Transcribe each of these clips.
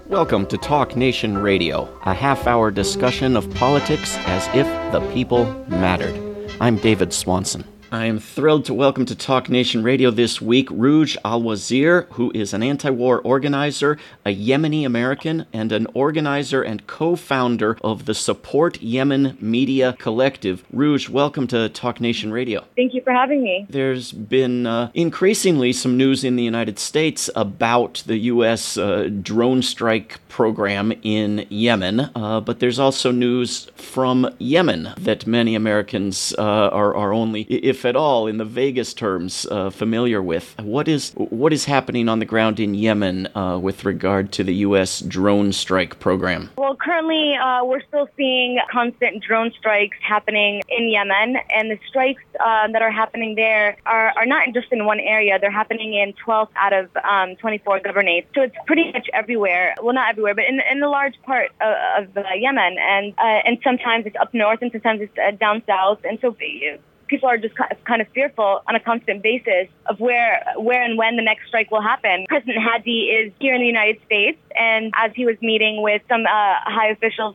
Welcome to Talk Nation Radio, a half-hour discussion of politics as if the people mattered. I'm David Swanson. I am thrilled to welcome to Talk Nation Radio this week Rouge Al-Wazir, who is an anti-war organizer, a Yemeni American, and an organizer and co-founder of the Support Yemen Media Collective. Rouge, welcome to Talk Nation Radio. Thank you for having me. There's been increasingly some news in the United States about the U.S. Drone strike program in Yemen, but there's also news from Yemen that many Americans are only, if at all, in the vaguest terms, familiar with. What is happening on the ground in Yemen with regard to the U.S. drone strike program? Well, currently, we're still seeing constant drone strikes happening in Yemen, and the strikes that are happening there are not just in one area. They're happening in 12 out of 24 governorates. So it's pretty much everywhere. Well, not everywhere, but in the large part of Yemen, and sometimes it's up north, and sometimes it's down south, and so people are just kind of fearful on a constant basis of where and when the next strike will happen. President Hadi is here in the United States, and as he was meeting with some high officials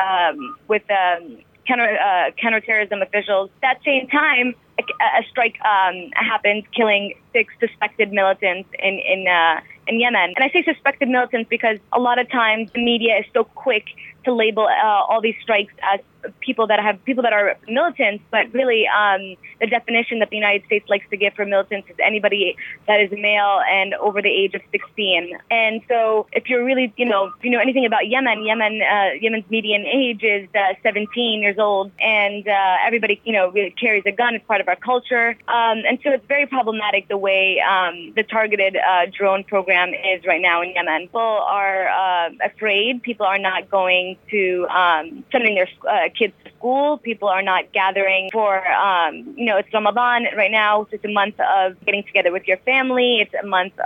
with counterterrorism officials, that same time a strike happened, killing 6 suspected militants in Yemen. And I say suspected militants because a lot of times the media is so quick to label all these strikes as people that are militants, but really the definition that the United States likes to give for militants is anybody that is male and over the age of 16. And so if you're really, if you know anything about Yemen's median age is 17 years old, and everybody, really carries a gun. It's part of our culture. And so it's very problematic the way the targeted drone program is right now in Yemen. People are afraid. People are not going to sending their kids to school. People are not gathering for, it's Ramadan right now. So it's a month of getting together with your family. It's a month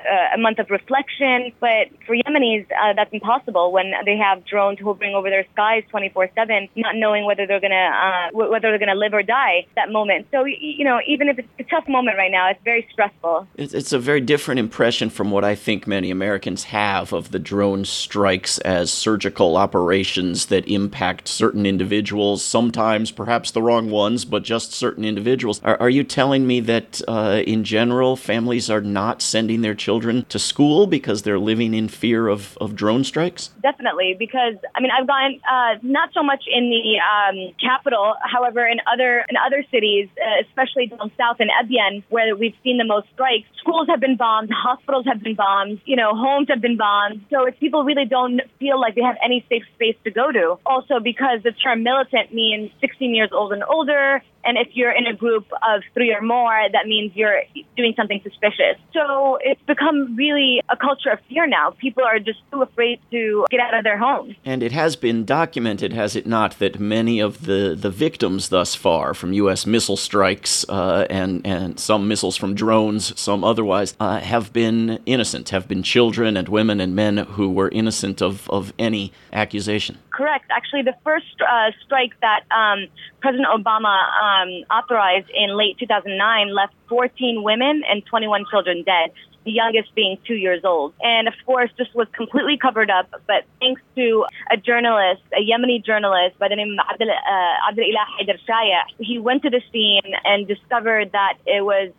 of reflection. But for Yemenis, that's impossible when they have drones hovering over their skies 24/7, not knowing whether they're gonna live or die that moment. So even if it's a tough moment right now, it's very stressful. It's a very different impression from what I think many Americans have of the drone strikes as surgical operations that impact certain individuals, sometimes perhaps the wrong ones, but just certain individuals. Are you telling me that in general, families are not sending their children to school because they're living in fear of drone strikes? Definitely, because I've gone not so much in the capital, however, in other cities, especially down south in Ebyen, where we've seen the most strikes. Schools have been bombed, hospitals have been bombed, homes have been bombed. So it's people really don't feel like they have any safe space to go to. Also, because the term militant means 16 years old and older, and if you're in a group of 3 or more, that means you're doing something suspicious. So it's become really a culture of fear now. People are just too afraid to get out of their homes. And it has been documented, has it not, that many of the victims thus far from U.S. missile strikes and some missiles from drones, some otherwise, have been innocent, have been children and women and men who were innocent of any accusation. Correct. Actually, the first strike that President Obama authorized in late 2009 left 14 women and 21 children dead, the youngest being 2 years old. And of course, this was completely covered up, but thanks to a Yemeni journalist by the name of Abdelilah Haider Shaya, he went to the scene and discovered that it was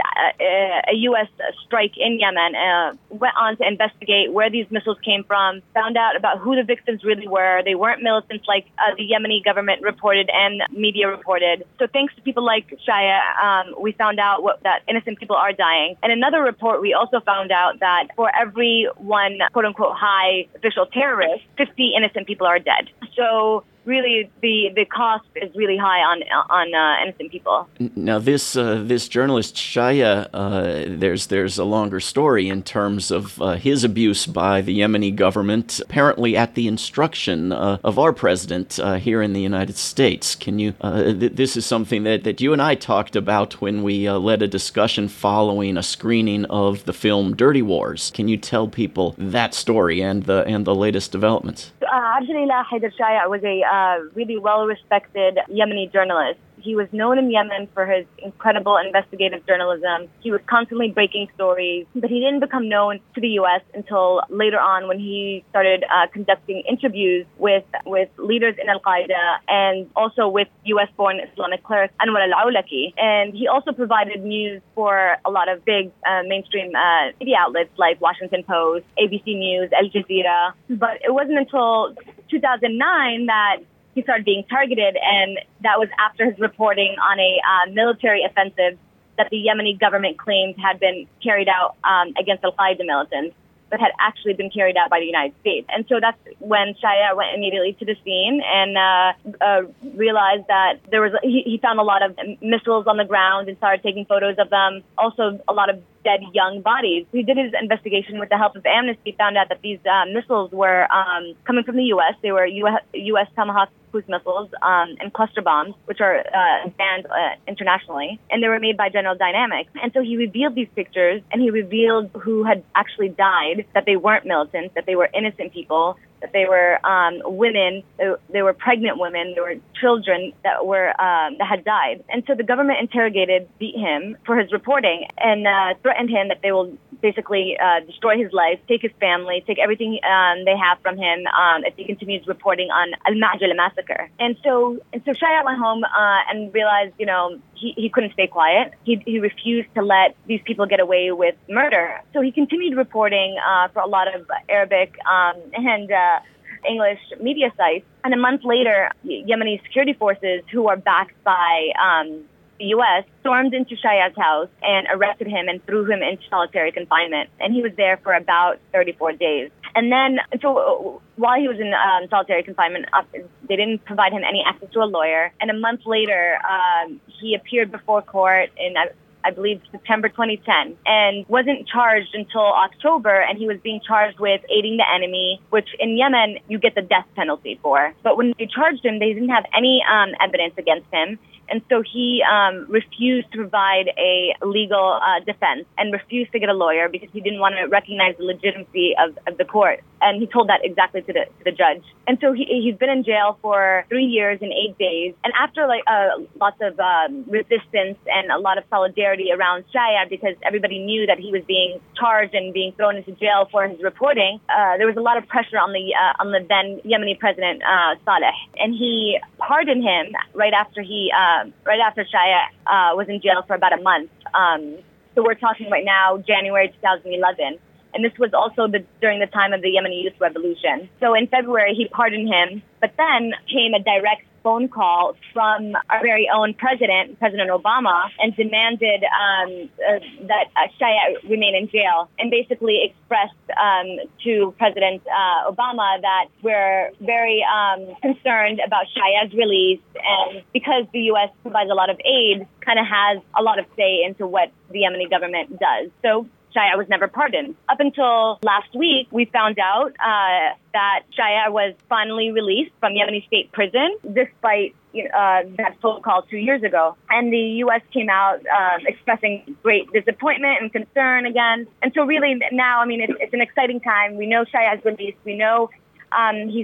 a U.S. strike in Yemen, went on to investigate where these missiles came from, found out about who the victims really were. They weren't militants like the Yemeni government reported and media reported. So thanks to people like Shaya, we found out that innocent people are dying. And another report, we also found out that for every one quote-unquote high official terrorist, 50 innocent people are dead. So really, the cost is really high on innocent people. Now, this journalist Shaya, there's a longer story in terms of his abuse by the Yemeni government, apparently at the instruction of our president here in the United States. Can you? This is something that you and I talked about when we led a discussion following a screening of the film Dirty Wars. Can you tell people that story and the latest developments? Abdelilah Haider Shaya was a really well-respected Yemeni journalist. He was known in Yemen for his incredible investigative journalism. He was constantly breaking stories, but he didn't become known to the U.S. until later on when he started conducting interviews with leaders in Al-Qaeda and also with U.S.-born Islamic cleric Anwar al-Awlaki. And he also provided news for a lot of big mainstream media outlets like Washington Post, ABC News, Al Jazeera. But it wasn't until 2009 that he started being targeted, and that was after his reporting on a military offensive that the Yemeni government claimed had been carried out against Al-Qaeda militants, but had actually been carried out by the United States. And so that's when Shaya went immediately to the scene and realized that he found a lot of missiles on the ground and started taking photos of them. Also, a lot of dead young bodies. He did his investigation with the help of Amnesty, found out that these missiles were coming from the U.S. They were U.S. Tomahawk cruise missiles and cluster bombs, which are banned internationally, and they were made by General Dynamics. And so he revealed these pictures, and he revealed who had actually died, that they weren't militants, that they were innocent people, that they were women, they were pregnant women, there were children that had died. And so the government beat him for his reporting and threatened him that they will basically destroy his life, take his family, take everything they have from him if he continues reporting on Al-Ma'jala massacre. And so Shaya went home and realized, he couldn't stay quiet. He refused to let these people get away with murder. So he continued reporting for a lot of Arabic and English media sites. And a month later, Yemeni security forces, who are backed by the U.S., stormed into Shaya's house and arrested him and threw him into solitary confinement. And he was there for about 34 days. And then, so while he was in solitary confinement, they didn't provide him any access to a lawyer. And a month later, he appeared before court in, I believe, September 2010, and wasn't charged until October, and he was being charged with aiding the enemy, which in Yemen, you get the death penalty for. But when they charged him, they didn't have any evidence against him. And so he refused to provide a legal defense and refused to get a lawyer because he didn't want to recognize the legitimacy of the court. And he told that exactly to the judge. And so he's been in jail for 3 years and 8 days. And after lots of resistance and a lot of solidarity around Shaya, because everybody knew that he was being charged and being thrown into jail for his reporting, there was a lot of pressure on the then Yemeni president Saleh, and he pardoned him right after Shaya was in jail for about a month. So we're talking right now, January 2011. And this was also during the time of the Yemeni Youth Revolution. So in February, he pardoned him, but then came a direct phone call from our very own President Obama, and demanded that Shaya remain in jail, and basically expressed to President Obama that we're very concerned about Shaya's release, and because the U.S. provides a lot of aid, kind of has a lot of say into what the Yemeni government does. So Shaya was never pardoned. Up until last week, we found out that Shaya was finally released from Yemeni State Prison, despite that phone call 2 years ago. And the U.S. came out expressing great disappointment and concern again. And so really now, it's an exciting time. We know Shaya is released. We know he's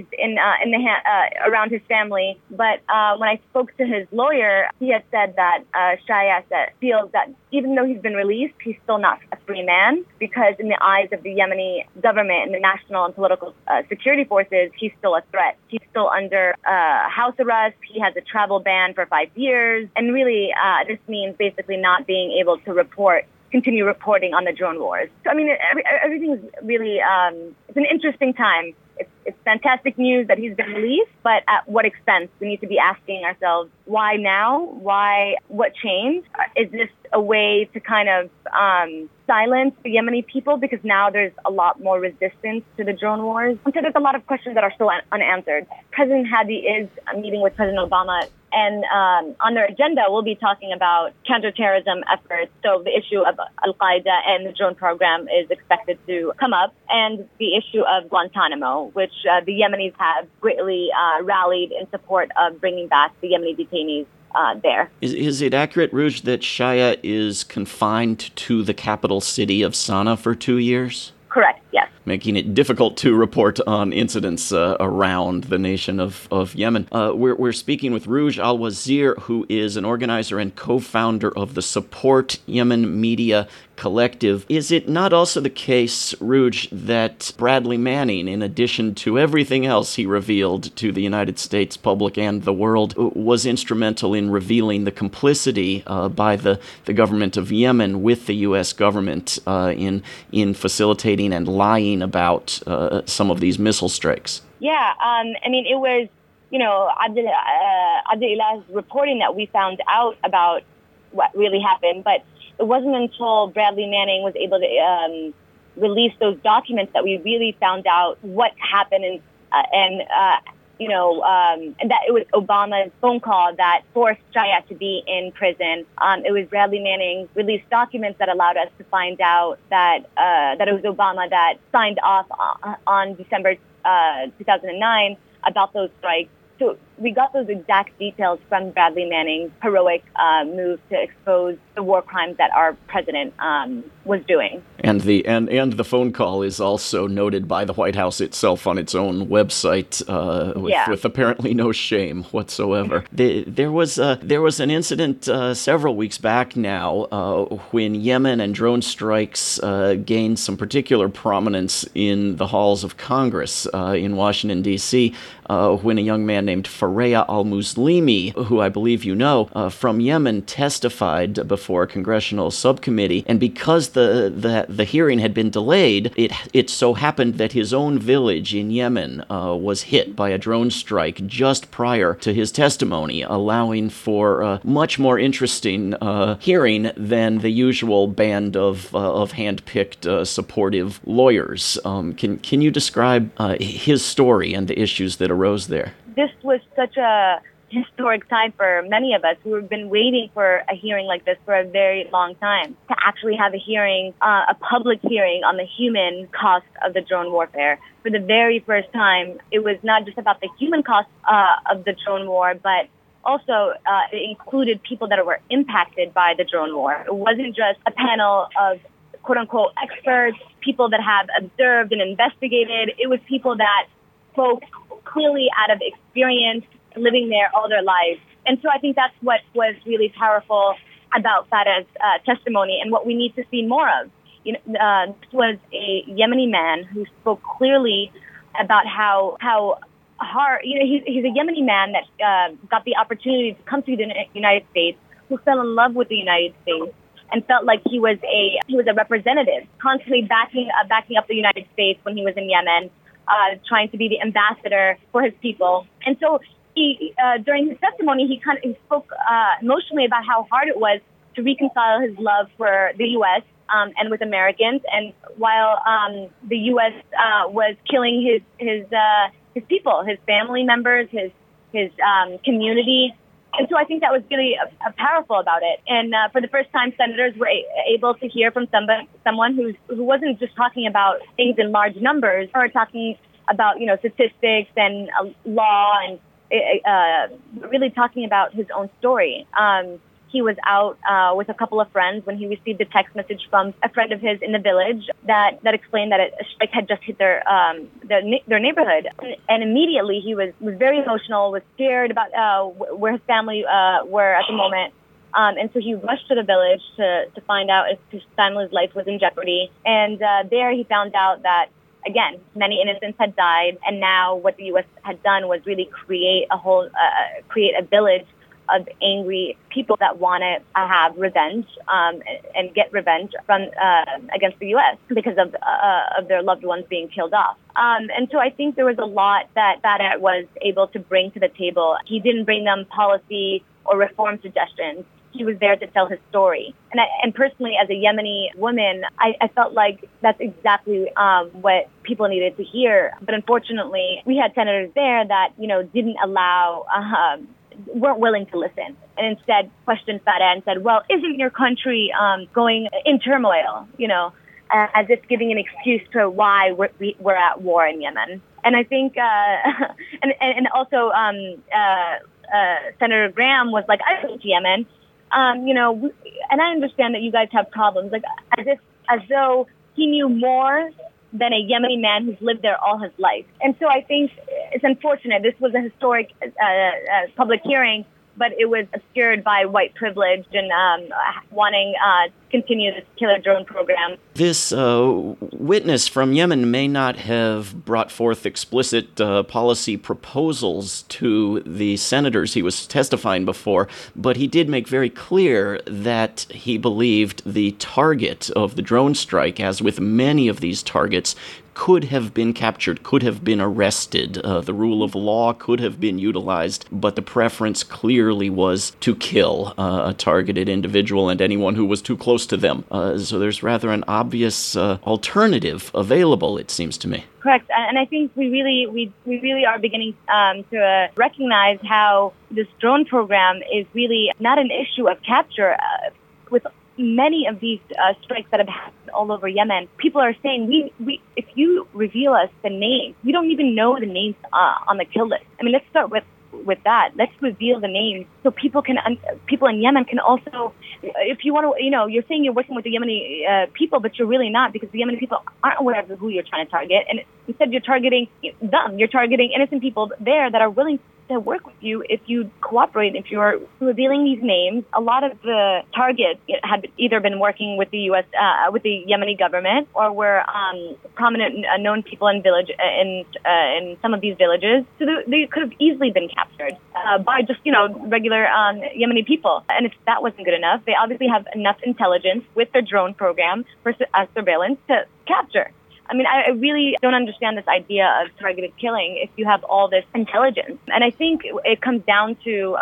around his family. But when I spoke to his lawyer, he had said that Shaya feels that even though he's been released, he's still not a free man, because in the eyes of the Yemeni government and the national and political security forces, he's still a threat. He's still under house arrest. He has a travel ban for 5 years. And really, this means basically not being able to continue reporting on the drone wars. So, everything is really, it's an interesting time. It's fantastic news that he's been released, but at what expense? We need to be asking ourselves, why now? Why? What changed? Is this a way to kind of silence the Yemeni people? Because now there's a lot more resistance to the drone wars. And so there's a lot of questions that are still unanswered. President Hadi is meeting with President Obama, and on their agenda, we'll be talking about counterterrorism efforts. So the issue of Al-Qaeda and the drone program is expected to come up, and the issue of Guantanamo, which the Yemenis have greatly rallied in support of bringing back the Yemeni detainees there. Is it accurate, Rouge, that Shaya is confined to the capital city of Sana'a for 2 years? Correct, yes. Making it difficult to report on incidents around the nation of Yemen. We're speaking with Rouge Al-Wazir, who is an organizer and co-founder of the Support Yemen Media Collective. Is it not also the case, Rouge, that Bradley Manning, in addition to everything else he revealed to the United States public and the world, was instrumental in revealing the complicity by the government of Yemen with the U.S. government in facilitating and lying about some of these missile strikes? Yeah, it was, Abdulilah's reporting that we found out about what really happened, but it wasn't until Bradley Manning was able to release those documents that we really found out what happened, and that it was Obama's phone call that forced Shaya to be in prison. It was Bradley Manning's released documents that allowed us to find out that it was Obama that signed off on December 2009 about those strikes. So we got those exact details from Bradley Manning's heroic move to expose the war crimes that our president was doing. And the phone call is also noted by the White House itself on its own website, with apparently no shame whatsoever. There was an incident several weeks back now when Yemen and drone strikes gained some particular prominence in the halls of Congress in Washington, D.C., when a young man named Fareya al-Muslimi, who I believe you know, from Yemen, testified before a congressional subcommittee. And because the hearing had been delayed, it so happened that his own village in Yemen was hit by a drone strike just prior to his testimony, allowing for a much more interesting hearing than the usual band of hand-picked supportive lawyers. Can you describe his story and the issues that arose there? This was such a historic time for many of us who have been waiting for a hearing like this for a very long time, to actually have a hearing, a public hearing on the human cost of the drone warfare. For the very first time, it was not just about the human cost of the drone war, but also it included people that were impacted by the drone war. It wasn't just a panel of quote-unquote experts, people that have observed and investigated. It was people that spoke clearly out of experience, living there all their lives. And so I think that's what was really powerful about Farah's testimony, and what we need to see more of. This was a Yemeni man who spoke clearly about how hard, he's a Yemeni man that got the opportunity to come to the United States, who fell in love with the United States and felt like he was a representative, constantly backing up the United States when he was in Yemen, trying to be the ambassador for his people. And so he, during his testimony, he spoke emotionally about how hard it was to reconcile his love for the U.S. And with Americans. And while the U.S. Was killing his people, his family members, his community. And so I think that was really powerful about it. And for the first time, senators were able to hear from someone who wasn't just talking about things in large numbers, or talking about statistics and law, and really talking about his own story. He was out with a couple of friends when he received a text message from a friend of his in the village that explained that a strike had just hit their neighborhood. And immediately he was very emotional, was scared about where his family were at the moment. And so he rushed to the village to find out if his family's life was in jeopardy. And there he found out that, again, many innocents had died. And now what the U.S. had done was really create a village of angry people that want to have revenge and get revenge from against the U.S. because of their loved ones being killed off. And so I think there was a lot that Farah was able to bring to the table. He didn't bring them policy or reform suggestions. He was there to tell his story. And personally, as a Yemeni woman, I felt like that's exactly what people needed to hear. But unfortunately, we had senators there that, didn't allow weren't willing to listen, and instead questioned Farah and said, well, isn't your country going in turmoil, as if giving an excuse to why we're at war in Yemen. And I think, and also Senator Graham was like, I went to Yemen, and I understand that you guys have problems, like as though he knew more than a Yemeni man who's lived there all his life. And so I think it's unfortunate. This was a historic public hearing, but it was obscured by white privilege and wanting to continue this killer drone program. This witness from Yemen may not have brought forth explicit policy proposals to the senators he was testifying before, but he did make very clear that he believed the target of the drone strike, as with many of these targets, could have been captured, could have been arrested. The rule of law could have been utilized, but the preference clearly was to kill a targeted individual and anyone who was too close to them. So there's rather an obvious alternative available, it seems to me. Correct, and I think we really are beginning to recognize how this drone program is really not an issue of capture. With many of these strikes that have happened all over Yemen, people are saying, we if you reveal us the names, we don't even know the names on the kill list. I mean, let's start with that. Let's reveal the names so people in Yemen can also, if you want to, you're saying you're working with the Yemeni people, but you're really not, because the Yemeni people aren't aware of who you're trying to target, and instead you're targeting them. You're targeting innocent people there that are willing to work with you if you cooperate, if you're revealing these names. A lot of the targets had either been working with the U.S., with the Yemeni government, or were prominent, known people in in some of these villages. So they could have easily been captured by just, regular Yemeni people. And if that wasn't good enough, they obviously have enough intelligence with their drone program for surveillance to capture. I mean, I really don't understand this idea of targeted killing if you have all this intelligence. And I think it comes down to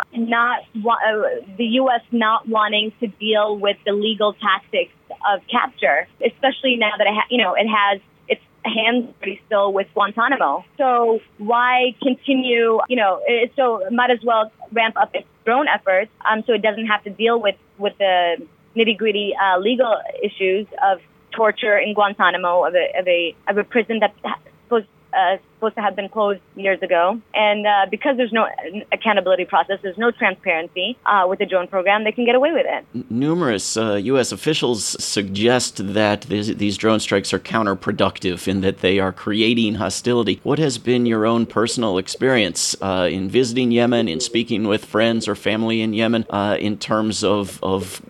the U.S. not wanting to deal with the legal tactics of capture, especially now that it has its hands pretty still with Guantanamo. So why continue? So might as well ramp up its drone efforts, so it doesn't have to deal with the nitty-gritty legal issues of torture in Guantanamo, of a prison that's supposed to have been closed years ago. And because there's no accountability process, there's no transparency with the drone program, they can get away with it. Numerous U.S. officials suggest that these drone strikes are counterproductive in that they are creating hostility. What has been your own personal experience in visiting Yemen, in speaking with friends or family in Yemen, in terms of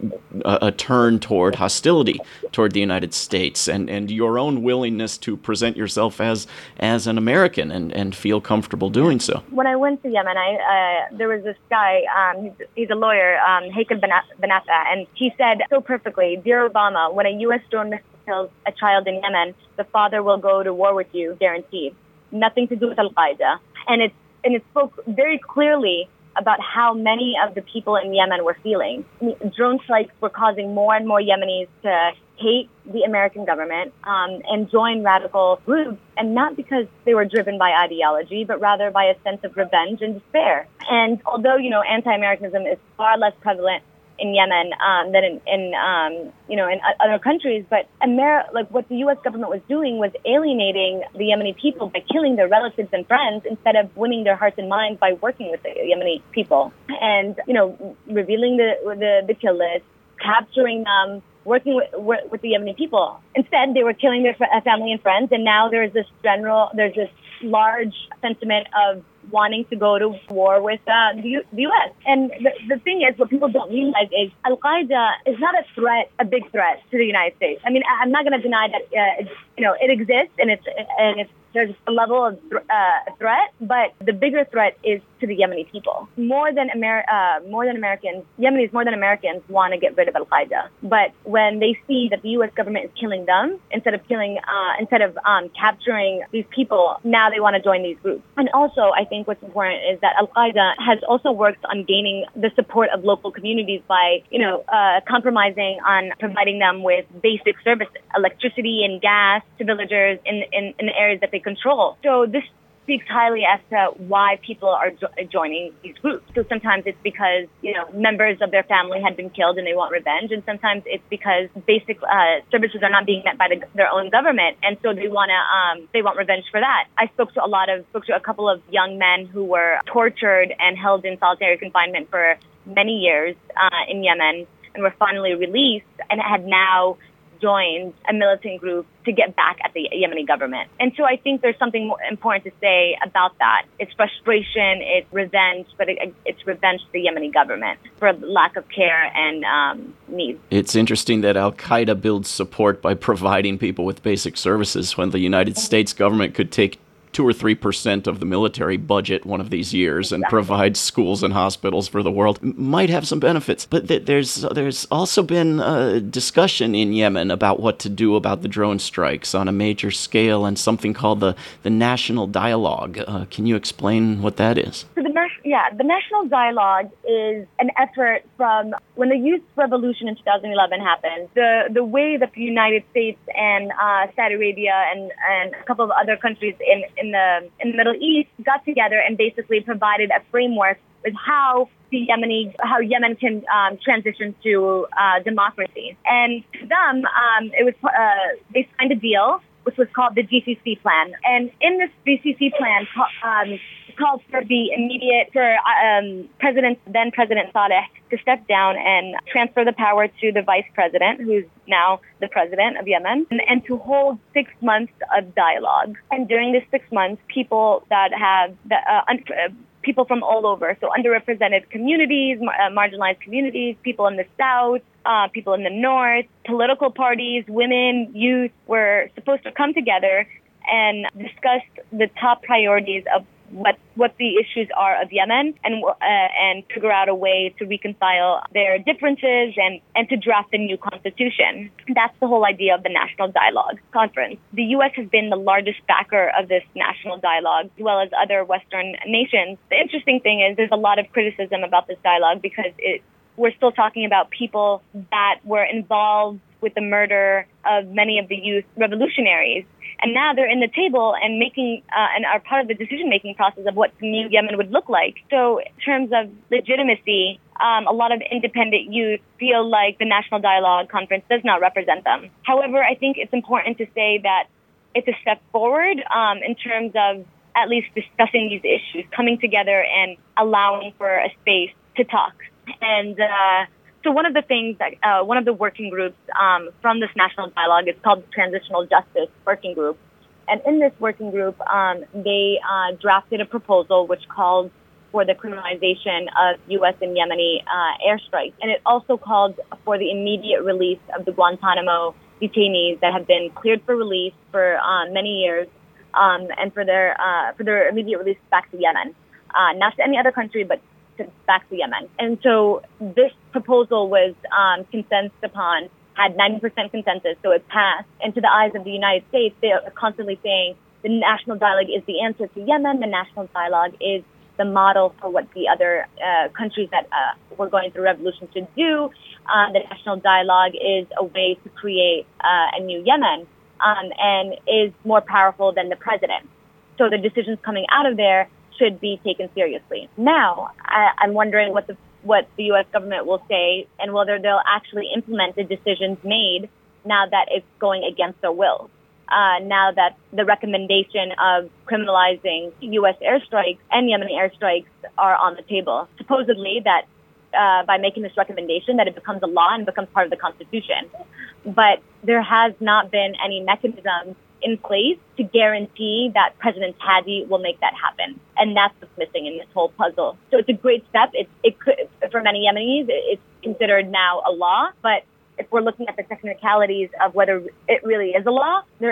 a turn toward hostility toward the United States, and your own willingness to present yourself as an American and feel comfortable doing so? When I went to Yemen, there was this guy, he's a lawyer, Hakel Benafa, and he said so perfectly, "Dear Obama, when a U.S. drone missile kills a child in Yemen, the father will go to war with you, guaranteed. Nothing to do with Al-Qaeda." And it spoke very clearly about how many of the people in Yemen were feeling. Drone strikes were causing more and more Yemenis to hate the American government and join radical groups, and not because they were driven by ideology, but rather by a sense of revenge and despair. And although, anti-Americanism is far less prevalent in Yemen than in other countries, but what the U.S. government was doing was alienating the Yemeni people by killing their relatives and friends instead of winning their hearts and minds by working with the Yemeni people and revealing the kill list, capturing them, working with the Yemeni people. Instead, they were killing their family and friends, and now there's this large sentiment of wanting to go to war with the U.S. And the thing is, what people don't realize is Al-Qaeda is not a big threat to the United States. I mean, I'm not going to deny that it exists and there's a level of threat, but the bigger threat is to the Yemeni people. More than Americans, Yemenis more than Americans want to get rid of Al-Qaeda. But when they see that the U.S. government is killing them instead of capturing these people, now they want to join these groups. And also, I think what's important is that Al-Qaeda has also worked on gaining the support of local communities by, compromising on providing them with basic services, electricity and gas to villagers in the areas that they control. So this speaks highly as to why people are joining these groups. So sometimes it's because, members of their family had been killed and they want revenge. And sometimes it's because basic services are not being met by their own government. And so they want revenge for that. I spoke to a couple of young men who were tortured and held in solitary confinement for many years in Yemen and were finally released and had now joined a militant group to get back at the Yemeni government. And so I think there's something more important to say about that. It's frustration, it's revenge, but it's revenge to the Yemeni government for lack of care and need. It's interesting that al-Qaeda builds support by providing people with basic services when the United States government could take 2 or 3% of the military budget one of these years and provide schools and hospitals for the world. Might have some benefits. But there's also been discussion in Yemen about what to do about the drone strikes on a major scale and something called the National Dialogue. Can you explain what that is? So the National Dialogue is an effort from when the youth revolution in 2011 happened. The way that the United States and Saudi Arabia and a couple of other countries in the Middle East got together and basically provided a framework with how Yemen can transition to democracy. And to them, they signed a deal which was called the GCC plan. And in this GCC plan, called for then President Saleh to step down and transfer the power to the vice president, who's now the president of Yemen, and to hold 6 months of dialogue. And during this 6 months, people people from all over, so underrepresented communities, marginalized communities, people in the South, people in the North, political parties, women, youth were supposed to come together and discuss the top priorities of what the issues are of Yemen and figure out a way to reconcile their differences and to draft a new constitution. That's the whole idea of the National Dialogue Conference. The U.S. has been the largest backer of this National Dialogue, as well as other Western nations. The interesting thing is there's a lot of criticism about this dialogue because we're still talking about people that were involved with the murder of many of the youth revolutionaries. And now they're in the table and and are part of the decision-making process of what the new Yemen would look like. So in terms of legitimacy, a lot of independent youth feel like the National Dialogue Conference does not represent them. However, I think it's important to say that it's a step forward in terms of at least discussing these issues, coming together and allowing for a space to talk. And so one of the things that one of the working groups from this National Dialogue is called the Transitional Justice Working Group. And in this working group, they drafted a proposal which called for the criminalization of U.S. and Yemeni airstrikes. And it also called for the immediate release of the Guantanamo detainees that have been cleared for release for many years and for their immediate release back to Yemen. Not to any other country, but back to Yemen. And so this proposal was consensus upon, had 90% consensus, so it passed. And to the eyes of the United States, they are constantly saying the National Dialogue is the answer to Yemen. The National Dialogue is the model for what the other countries that were going through revolution should do. The National Dialogue is a way to create a new Yemen and is more powerful than the president. So the decisions coming out of there should be taken seriously. Now, I'm wondering what the U.S. government will say and whether they'll actually implement the decisions made now that it's going against their will. Now that the recommendation of criminalizing U.S. airstrikes and Yemeni airstrikes are on the table. Supposedly that by making this recommendation that it becomes a law and becomes part of the Constitution. But there has not been any mechanism in place to guarantee that President Hadi will make that happen. And that's what's missing in this whole puzzle. So it's a great step. It could, for many Yemenis, it's considered now a law, but if we're looking at the technicalities of whether it really is a law, there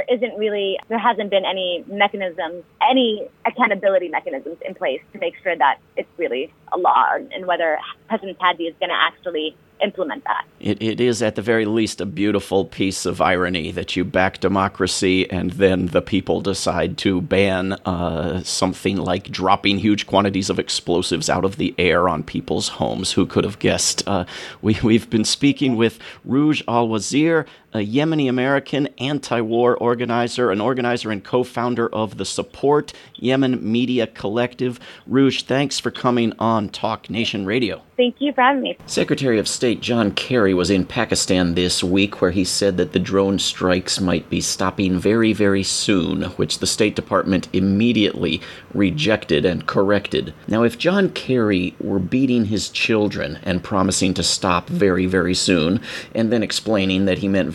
hasn't been any mechanisms, any accountability mechanisms in place to make sure that it's really a law and whether President Hadi is going to actually implement that. It is at the very least a beautiful piece of irony that you back democracy and then the people decide to ban something like dropping huge quantities of explosives out of the air on people's homes. Who could have guessed? We've been speaking with Rouge Al-Wazir, a Yemeni-American anti-war organizer, an organizer and co-founder of the Support Yemen Media Collective. Rouge, thanks for coming on Talk Nation Radio. Thank you for having me. Secretary of State John Kerry was in Pakistan this week where he said that the drone strikes might be stopping very, very soon, which the State Department immediately rejected and corrected. Now, if John Kerry were beating his children and promising to stop very, very soon, and then explaining that he meant very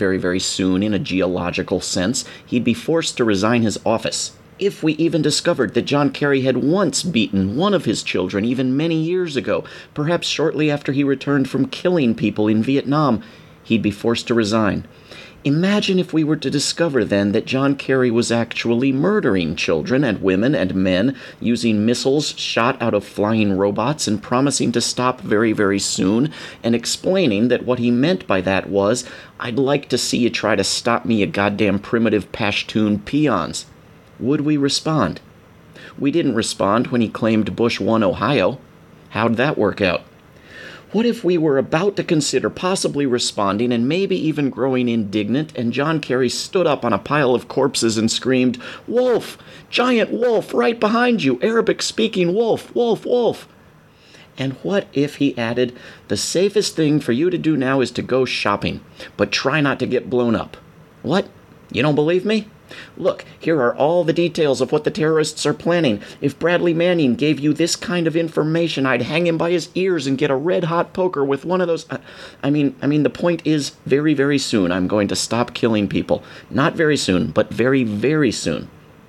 very, very soon in a geological sense, he'd be forced to resign his office. If we even discovered that John Kerry had once beaten one of his children even many years ago, perhaps shortly after he returned from killing people in Vietnam, he'd be forced to resign. Imagine if we were to discover then that John Kerry was actually murdering children and women and men using missiles shot out of flying robots and promising to stop very, very soon, and explaining that what he meant by that was, "I'd like to see you try to stop me, you goddamn primitive Pashtun peons." Would we respond? We didn't respond when he claimed Bush won Ohio. How'd that work out? What if we were about to consider possibly responding and maybe even growing indignant, and John Kerry stood up on a pile of corpses and screamed, "Wolf! Giant wolf right behind you! Arabic-speaking wolf! Wolf! Wolf!" And what if he added, "The safest thing for you to do now is to go shopping, but try not to get blown up"? What? You don't believe me? Look, here are all the details of what the terrorists are planning. If Bradley Manning gave you this kind of information, I'd hang him by his ears and get a red-hot poker with one of those... I mean, the point is, very, very soon I'm going to stop killing people. Not very soon, but very, very soon.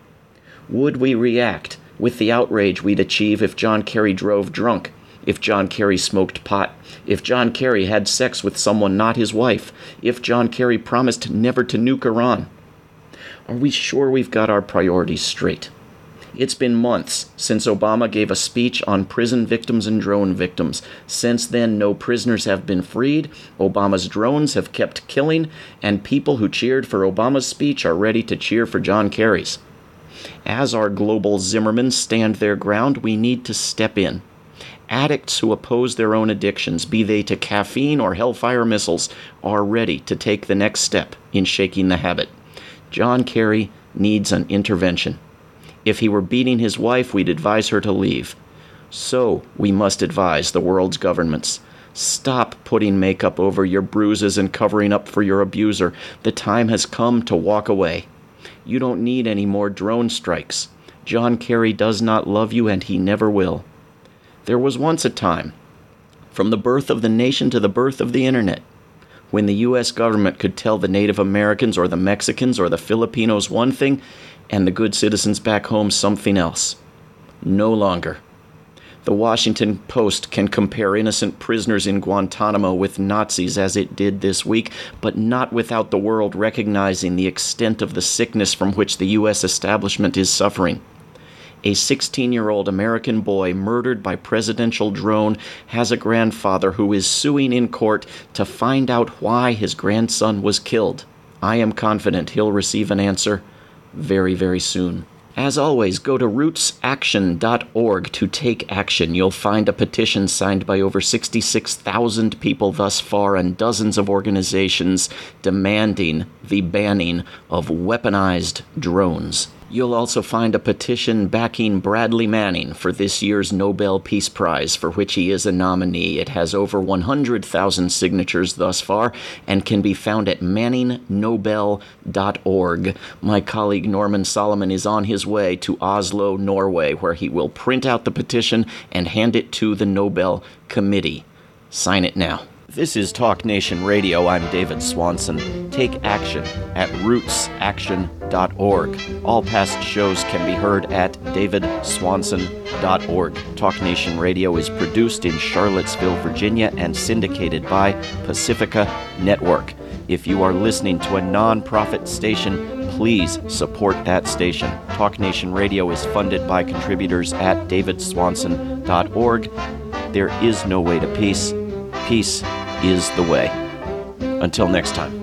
Would we react with the outrage we'd achieve if John Kerry drove drunk? If John Kerry smoked pot? If John Kerry had sex with someone not his wife? If John Kerry promised never to nuke Iran? Are we sure we've got our priorities straight? It's been months since Obama gave a speech on prison victims and drone victims. Since then, no prisoners have been freed, Obama's drones have kept killing, and people who cheered for Obama's speech are ready to cheer for John Kerry's. As our global Zimmermans stand their ground, we need to step in. Addicts who oppose their own addictions, be they to caffeine or Hellfire missiles, are ready to take the next step in shaking the habit. John Kerry needs an intervention. If he were beating his wife, we'd advise her to leave. So we must advise the world's governments. Stop putting makeup over your bruises and covering up for your abuser. The time has come to walk away. You don't need any more drone strikes. John Kerry does not love you, and he never will. There was once a time, from the birth of the nation to the birth of the internet, when the U.S. government could tell the Native Americans or the Mexicans or the Filipinos one thing and the good citizens back home something else. No longer. The Washington Post can compare innocent prisoners in Guantanamo with Nazis as it did this week, but not without the world recognizing the extent of the sickness from which the U.S. establishment is suffering. A 16-year-old American boy murdered by presidential drone has a grandfather who is suing in court to find out why his grandson was killed. I am confident he'll receive an answer very, very soon. As always, go to rootsaction.org to take action. You'll find a petition signed by over 66,000 people thus far and dozens of organizations demanding the banning of weaponized drones. You'll also find a petition backing Bradley Manning for this year's Nobel Peace Prize, for which he is a nominee. It has over 100,000 signatures thus far and can be found at manningnobel.org. My colleague Norman Solomon is on his way to Oslo, Norway, where he will print out the petition and hand it to the Nobel Committee. Sign it now. This is Talk Nation Radio. I'm David Swanson. Take action at rootsaction.org. All past shows can be heard at davidswanson.org. Talk Nation Radio is produced in Charlottesville, Virginia, and syndicated by Pacifica Network. If you are listening to a non-profit station, please support that station. Talk Nation Radio is funded by contributors at davidswanson.org. There is no way to peace. Peace is the way. Until next time.